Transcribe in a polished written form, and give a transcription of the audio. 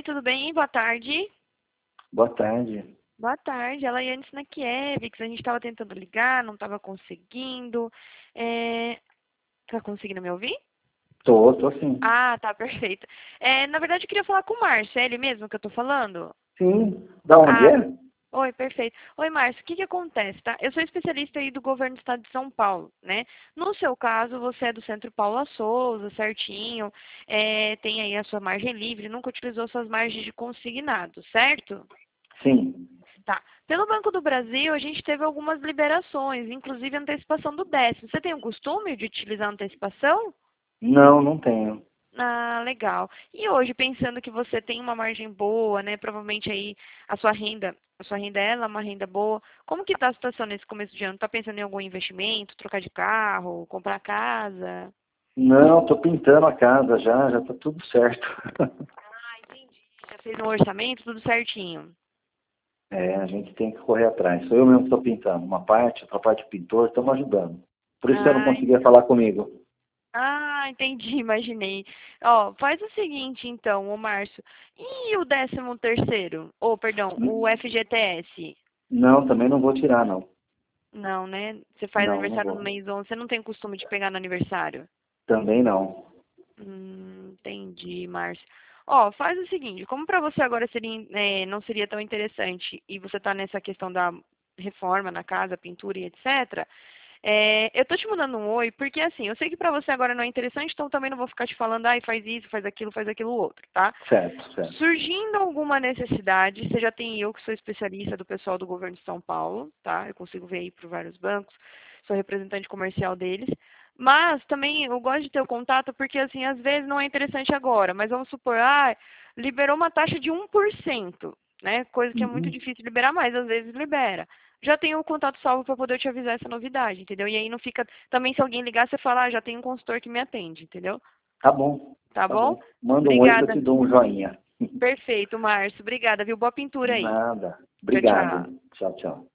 Oi, tudo bem? Boa tarde. Boa tarde. Boa tarde, ela é Yanis Nakiewicz. A gente estava tentando ligar, não estava conseguindo. Tá conseguindo me ouvir? Tô sim. Ah, tá, perfeito. Na verdade, eu queria falar com o Márcio, é ele mesmo que eu tô falando? Sim. Da onde Ah, é? oi, perfeito. Oi, Márcio, o que que acontece, tá? Eu sou especialista aí do governo do estado de São Paulo, né? No seu caso, você é do Centro Paula Souza, certinho, tem aí a sua margem livre, nunca utilizou suas margens de consignado, certo? Sim. Tá. Pelo Banco do Brasil, a gente teve algumas liberações, inclusive antecipação do 10º. Você tem o costume de utilizar antecipação? Não, não tenho. Ah, legal. E hoje, pensando que você tem uma margem boa, né? Provavelmente aí a sua renda é uma renda boa. Como que tá a situação nesse começo de ano? Tá pensando em algum investimento, trocar de carro, comprar casa? Não, tô pintando a casa já tá tudo certo. Ah, entendi. Já fez um orçamento, tudo certinho. É, a gente tem que correr atrás. Sou eu mesmo que tô pintando. Uma parte, outra parte pintor, estamos ajudando. Por isso que você não Ah, conseguia falar comigo. Ah, entendi, imaginei. Ó, faz o seguinte então, ô Márcio. E o 13º? Ou, perdão, o FGTS? Não, também não vou tirar, não. Não, né? Você faz Não aniversário no vou. mês 11, você não tem o costume de pegar no aniversário? Também não. Entendi, Márcio. Ó, faz o seguinte, como para você agora seria, não seria tão interessante e você tá nessa questão da reforma na casa, pintura e etc., eu tô te mandando um oi, porque assim, eu sei que pra você agora não é interessante, então também não vou ficar te falando, ai, faz isso, faz aquilo outro, tá? Certo, certo. Surgindo alguma necessidade, você já tem eu, que sou especialista do pessoal do governo de São Paulo, tá? Eu consigo ver aí por vários bancos, sou representante comercial deles. Mas também eu gosto de ter o contato porque, assim, às vezes não é interessante agora, mas vamos supor, liberou uma taxa de 1%, né? Coisa que é muito Uhum. difícil liberar, mas às vezes libera. Já tenho o contato salvo para poder te avisar essa novidade, entendeu? E aí não fica. Também, se alguém ligar, você fala, já tem um consultor que me atende, entendeu? Tá bom, Tá tá bom? bom. Manda um oi que eu Obrigada. te dou um joinha. Perfeito, Márcio. Obrigada, viu? Boa pintura aí. Nada. Tchau, Obrigado. tchau. Tchau, tchau.